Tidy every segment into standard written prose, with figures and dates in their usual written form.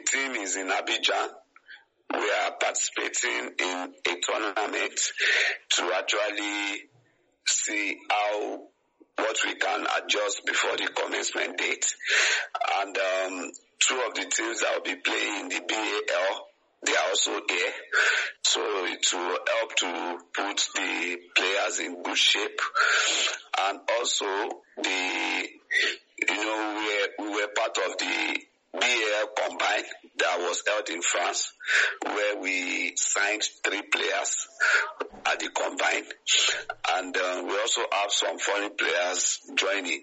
team is in Abidjan. We are participating in a tournament to actually see what we can adjust before the commencement date. And two of the teams that will be playing in the BAL, they are also here. So it will help to put the players in good shape. And also we were part of the BAL Combine that was held in France, where we signed 3 players at the Combine. And we also have some foreign players joining.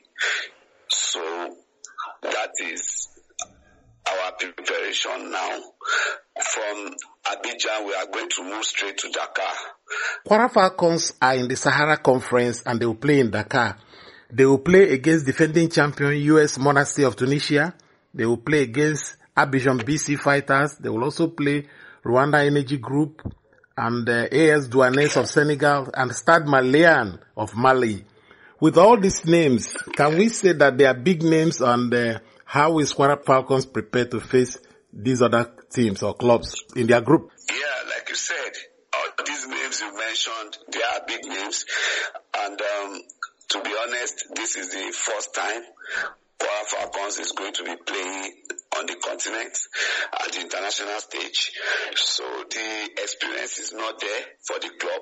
So that is our preparation now. From Abidjan, we are going to move straight to Dakar. Kwara Falcons are in the Sahara Conference and they will play in Dakar. They will play against defending champion US Monastir of Tunisia. They will play against Abidjan BC Fighters. They will also play Rwanda Energy Group and AS Douanes of Senegal and Stade Malien of Mali. With all these names, can we say that they are big names, and how is Kwara Falcons prepared to face these other teams or clubs in their group? Yeah, like you said, all these names you mentioned, they are big names. And to be honest, this is the first time Kwara Falcons is going to be playing on the continent at the international stage. So the experience is not there for the club.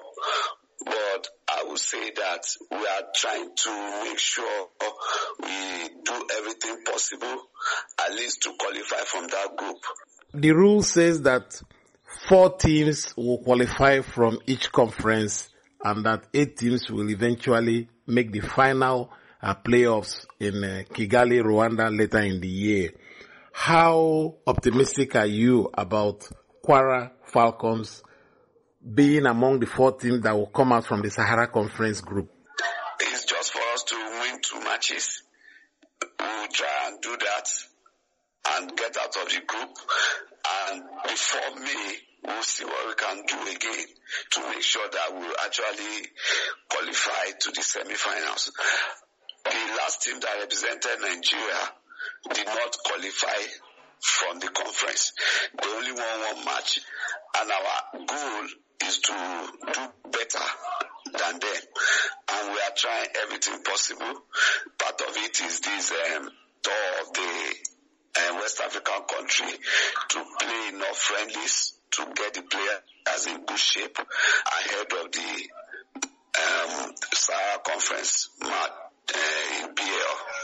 But I would say that we are trying to make sure we do everything possible, at least to qualify from that group. The rule says that 4 teams will qualify from each conference and that 8 teams will eventually make the final playoffs in Kigali, Rwanda later in the year. How optimistic are you about Kwara Falcons being among the 4 teams that will come out from the Sahara Conference group? It's just for us to win 2 matches. We'll try and do that and get out of the group. And before May, we'll see what we can do again to make sure that we'll actually qualify to the semi-finals. The last team that represented Nigeria did not qualify from the conference. They only won 1 match. And our goal is to do better than them. And we are trying everything possible. Part of it is this tour of the West African country to play enough friendlies to get the players in good shape ahead of the Sahara Conference match in BAL.